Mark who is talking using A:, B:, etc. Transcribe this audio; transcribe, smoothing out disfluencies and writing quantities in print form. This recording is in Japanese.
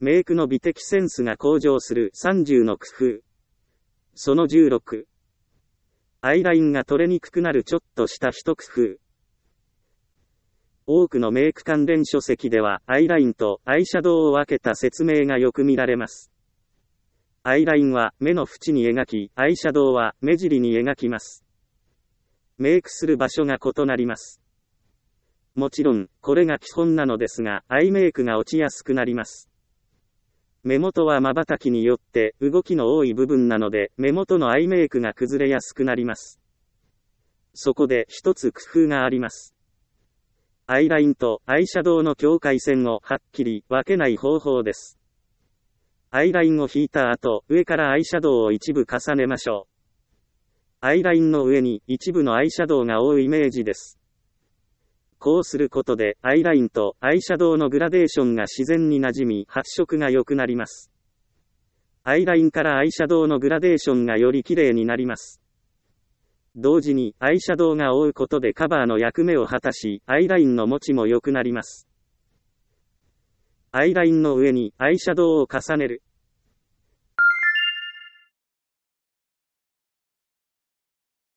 A: メイクの美的センスが向上する30の工夫。その16。アイラインが取れにくくなるちょっとした一工夫。多くのメイク関連書籍では、アイラインとアイシャドウを分けた説明がよく見られます。アイラインは目の縁に描き、アイシャドウは目尻に描きます。メイクする場所が異なります。もちろん、これが基本なのですが、アイメイクが落ちやすくなります。目元は瞬きによって動きの多い部分なので、目元のアイメイクが崩れやすくなります。そこで一つ工夫があります。アイラインとアイシャドウの境界線をはっきり分けない方法です。アイラインを引いた後、上からアイシャドウを一部重ねましょう。アイラインの上に一部のアイシャドウが覆うイメージです。こうすることで、アイラインとアイシャドウのグラデーションが自然に馴染み、発色が良くなります。アイラインからアイシャドウのグラデーションがより綺麗になります。同時に、アイシャドウが覆うことでカバーの役目を果たし、アイラインの持ちも良くなります。アイラインの上にアイシャドウを重ねる。